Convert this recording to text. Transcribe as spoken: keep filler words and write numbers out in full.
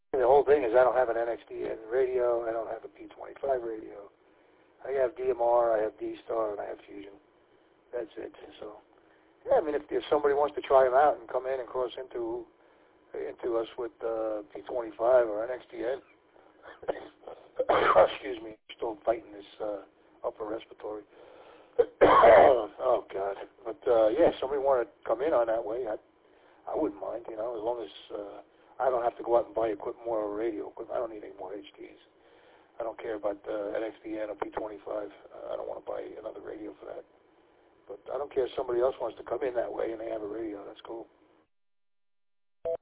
the whole thing is I don't have an N X D N radio. I don't have a P twenty-five radio. I have D M R, I have D-Star, and I have Fusion. That's it. So, yeah, I mean, if, if somebody wants to try them out and come in and cross into into us with uh, P twenty-five or N X D N, excuse me, still fighting this uh, upper respiratory. Oh, God. But, uh, yeah, if somebody wanted to come in on that way, I, I wouldn't mind, you know, as long as uh, I don't have to go out and buy equipment, more radio equipment. I don't need any more H Ds. I don't care about uh, N X D N or P twenty-five. Uh, I don't want to buy another radio for that. But I don't care if somebody else wants to come in that way and they have a radio. That's cool.